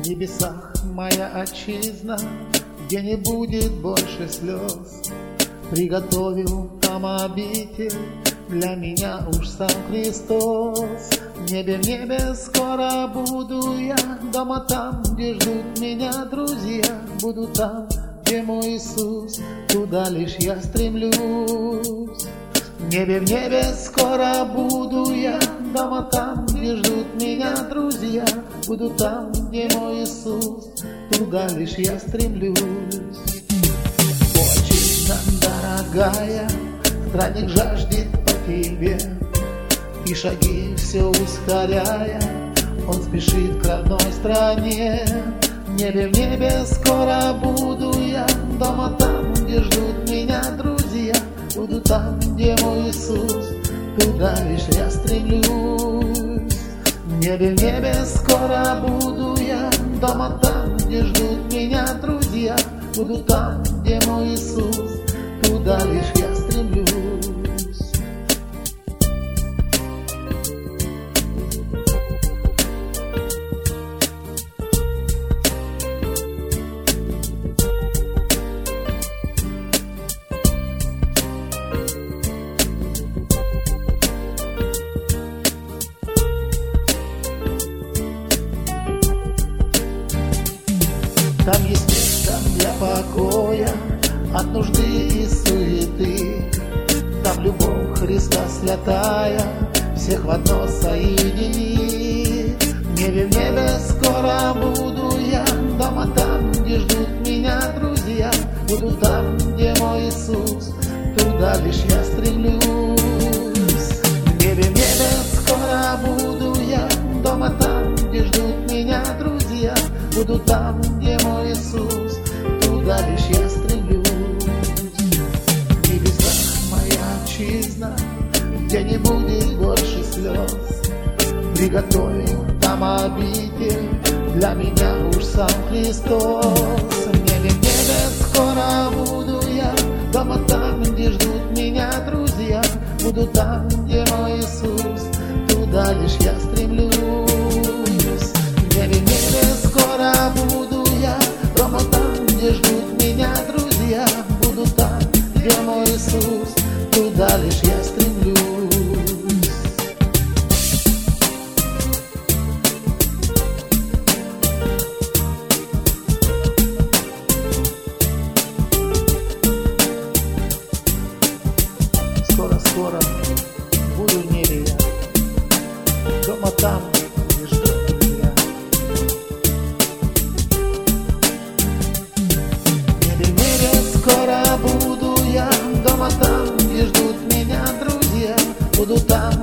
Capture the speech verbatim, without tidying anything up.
В небесах моя отчизна, где не будет больше слез. Приготовил там обитель для меня уж сам Христос. В небе, в небе скоро буду я, дома там, где ждут меня друзья. Буду там, где мой Иисус, туда лишь я стремлюсь. В небе, в небе скоро буду я, дома там, где ждут меня друзья. Буду там, где мой Иисус, туда лишь я стремлюсь. Отчизна дорогая, странник жаждет по тебе, и шаги все ускоряя, он спешит к родной стране. В небе, в небе скоро буду я, дома там, где ждут меня друзья. Буду там, где мой Иисус, туда лишь я стремлюсь. В небе, в небе скоро буду я, дома там, где ждут меня друзья. Буду там, где мой Иисус, туда лишь я стремлюсь. Там есть место для покоя от нужды и суеты. Там любовь Христа святая всех в одно соединит. В небе, в небе скоро буду я, дома там, где ждут меня друзья. Буду там, где мой Иисус, туда лишь я стремлюсь. В небе, в небе скоро буду я, дома там, где ждут меня друзья. Буду там, где мой Иисус, туда лишь я стремлюсь. В небесах моя отчизна, где не будет больше слез. Приготовил там обитель для меня уж сам Христос. В небе, в небе скоро буду я, дома там, где ждут меня друзья. Буду там, где мой Иисус, туда лишь я стремлюсь. В небе, в небе скоро буду я, дома там, где ждут меня друзья. Буду там, где мой Иисус, туда лишь я стремлюсь. Скоро-скоро буду в небе я, дома там, где ждут друзья. Скоро буду я, дома там, где ждут меня друзья. Буду там,